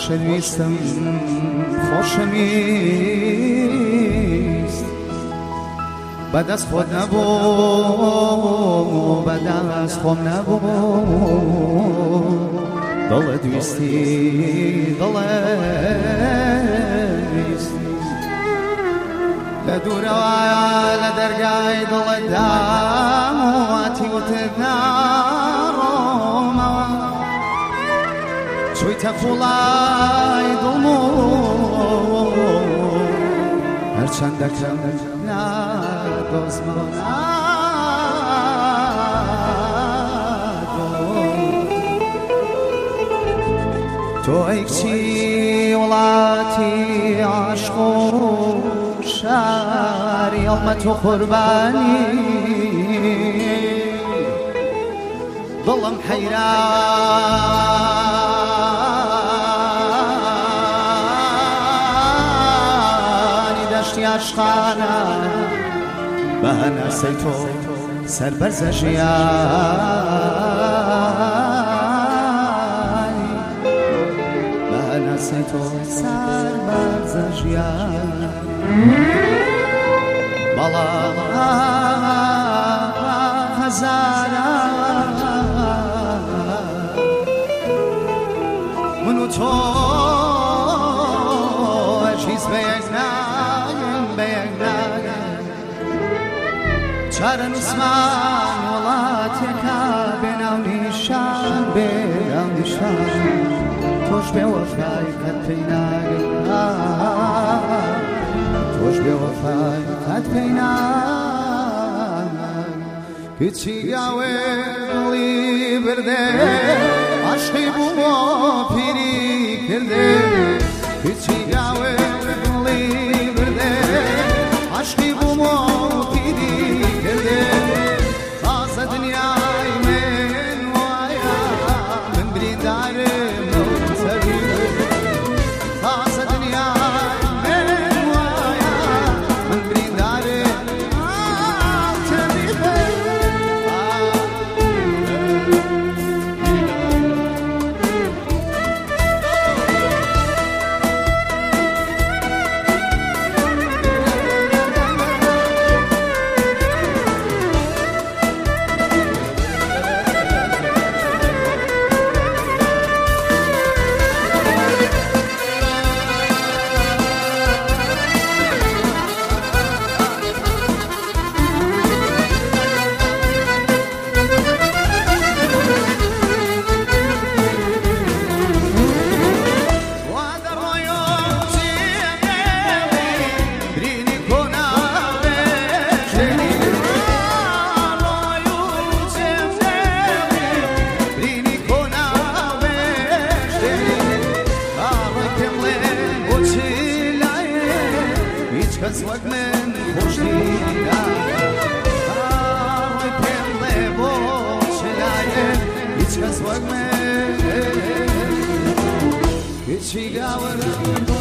خۆشەویستم خۆشەویست بەدەست خۆت نەبوو بەدەست خۆم نەبوو دڵت ویستی دڵت ویستی لە دوورەوە لە دەرگای دڵتدا واتی وتت ناڕۆمەوە چوویتە فوڵای دڵم و هەرچەندەکەم نادۆزمەوە تۆ ئەی کچی وڵاتی عاشق و شاری ئەڵمە تۆ قوربانی دڵم حەیرانی دەشتی عاشقانە بە هەناسەی تۆ سەربەرزە ژیانی بە هەناسەی تۆ سەربەرزە ژیانی بەڵام هەزارە من و تۆ هیچ بە یەک ناگەن بە یەک ناگەن چارە نووسمان وڵاتێکە بێناو نیشان بێناو نیشان تۆش بێوەفای قەت پێی ناگەن تۆش بێوەفای قەت پێی ناگەن کچی گاوێ دڵی بردێ عاشقی بووە پیری کردێ کچی گاوێ دڵی بردێ عاشقی بووە پیری کردێ تازە دنیای من وایە من بریندارم نەوتەبی تازە دنیای من وایە من بریندارم کەس وەک من خۆش نییە ڕای پێم بڵێ بۆ چلایە هیچ کەس وەک من هیچی گاوەرم